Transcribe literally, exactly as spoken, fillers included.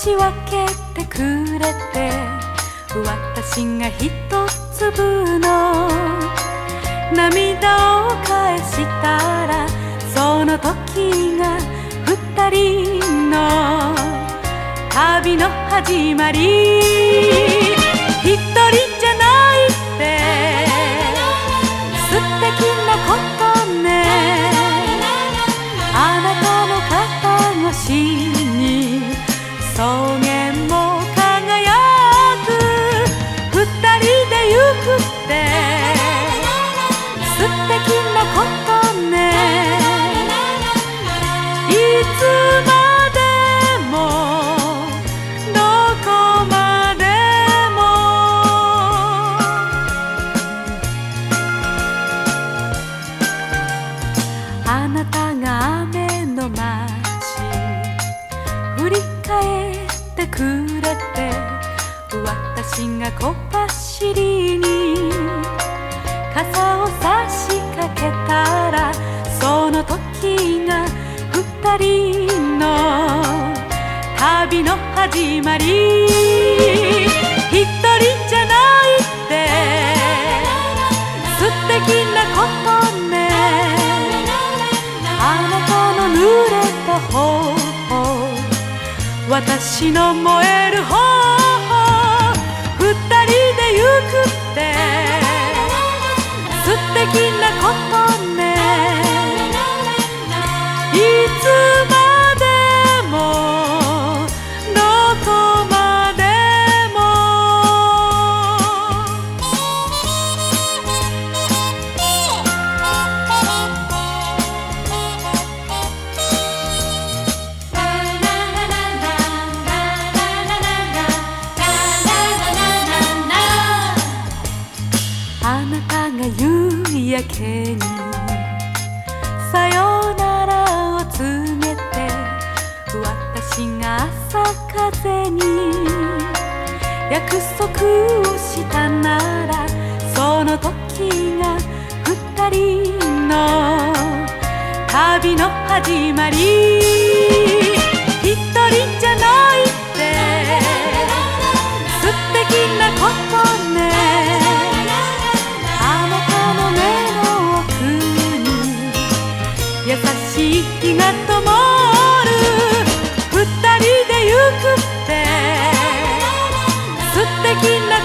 し分けてくれて、私が一粒の涙を返したら、その時が二人の旅の始まり。一人じゃないって素敵なことね。あなたの肩越しに草原も輝く。二人で行くって素敵なことね。いつまでもどこまでも。あなたが雨の街振り返ってくれて、私が小走りに傘を差しかけたら、その時が二人の旅の始まり。一人じゃないって素敵なことね。あなたの濡れた頬、私の燃える頬、二人で行くって素敵なことね。いつまでもどこまでも。あなたが夕焼けにさよならを告げて、私が朝風に約束をしたなら、その時が二人の旅の始まり。一人じゃないって素敵なことね。あなたの目の奥に優しい日が灯る。二人で行くって素敵な